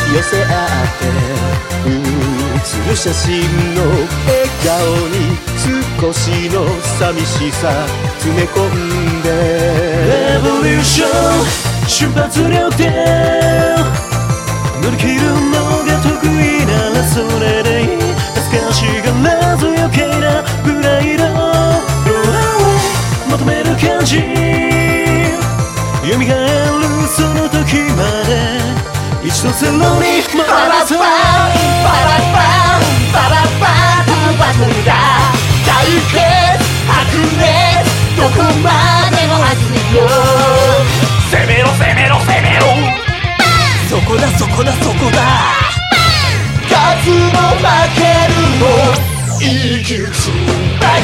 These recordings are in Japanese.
寄せ合って写る写真の笑顔に少しの寂しさ詰め込んでレボリューション瞬発力で乗り切るのが得意ならそれでいい恥ずかしがらず余計なプライド求める感じ蘇るその時まで一度ゼロに戻パラそうパラパパラパバトルだ対決白熱どこまでも集めよう攻めろ攻めろ攻めろそこだそこだそこだ勝つも負けるも生きつない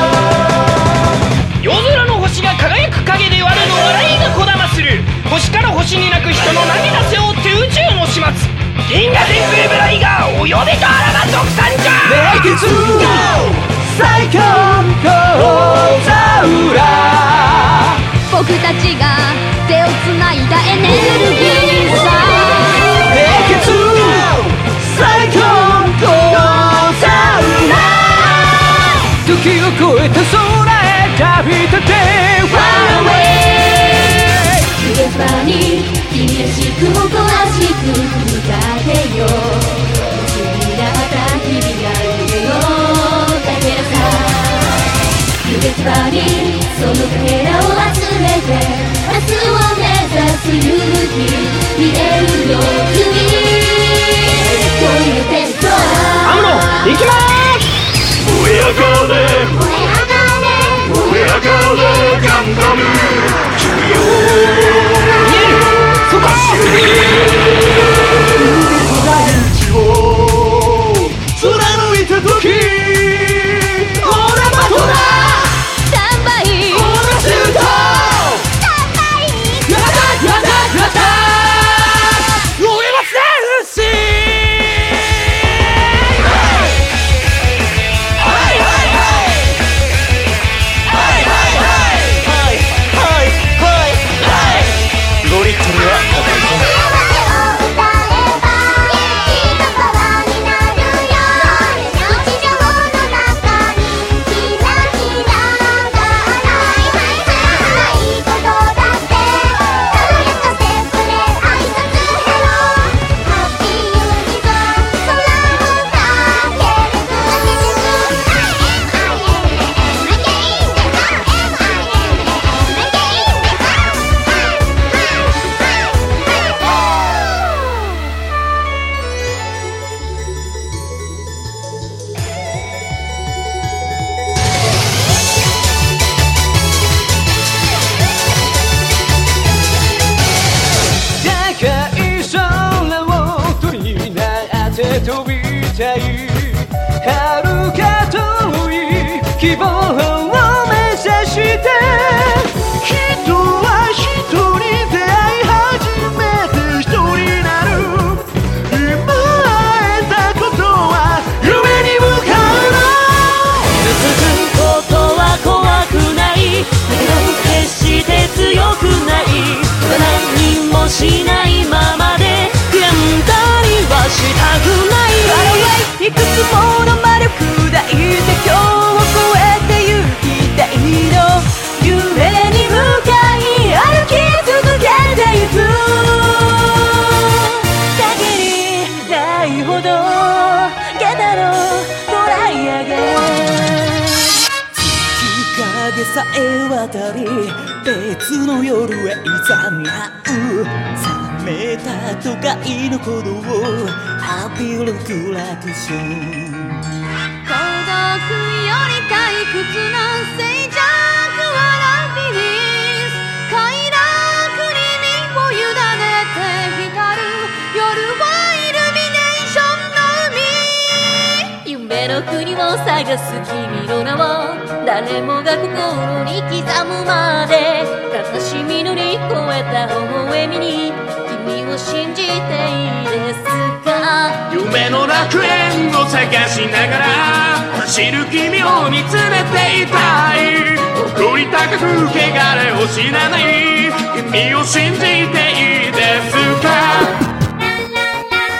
夜空の星が輝く影で我の笑いがこだまする星から星に泣く人の涙背負って宇宙の始末銀河天空ブライガーお呼びとあらが特産じゃネイキッド最強のザウラ僕たちが手をつないだエネルギーさネイキッド最強のザウラ時を超えた空へ旅立て Fly away 現場に君らしく誇らしく向かってよ不思議なった日々が夢のかけらさ現場にそのかけらを集めて明日を目指す勇気見えるよ君恋のテントアムロ行きまーす燃え上がれ燃え上がれガンダム君よ見えるそこ大地を貫いた時オラバトだスタンバイオラシュートスタンバイやったやったやった燃えますし5リットルは飛びたい遥か遠い希望を目指して人は人に出会い初めて人になる今会えたことは夢に向かうの続くことは怖くないだけど決して強くない何もしないままで現代はしたくないいくつもの魔力抱いて今日を超えて行きたいの夢に向かい歩き続けてゆく限りないほどけだろトライアゲン月影さえ渡り別の夜へいざなう冷めた都会の鼓動を浴びるクラクション孤独より退屈な静寂はラビリンス快楽に身を委ねて光る夜はイルミネーションの海夢の国を探す君の名を誰もが心に刻むまで悲しみ乗り越えた微笑みに君を信じていいですか夢の楽園を探しながら走る君を見つめていたい誇り高く汚れを知らない君を信じていいですか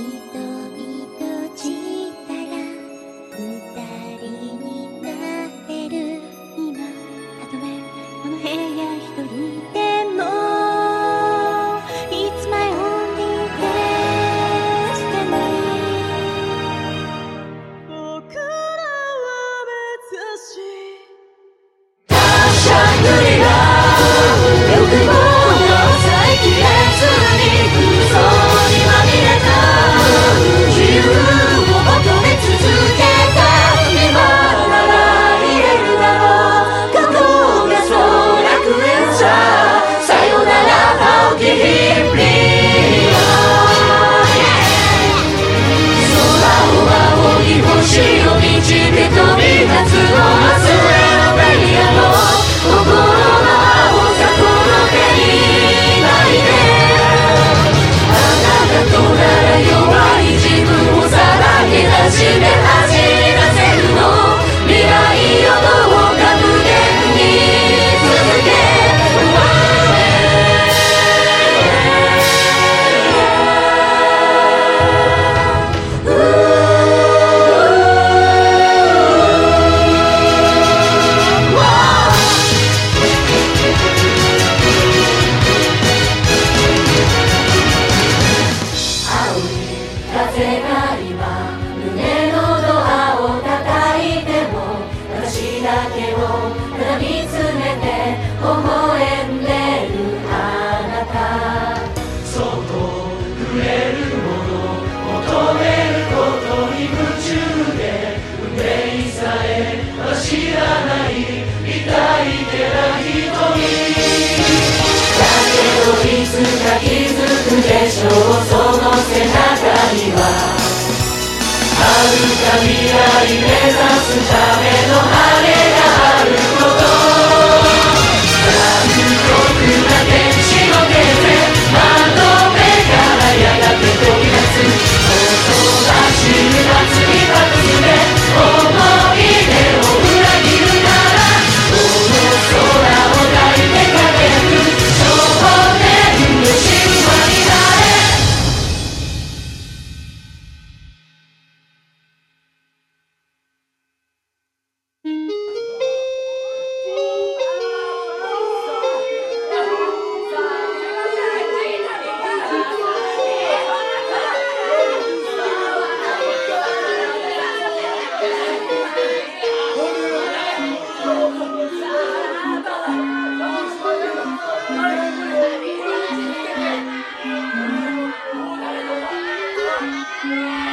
「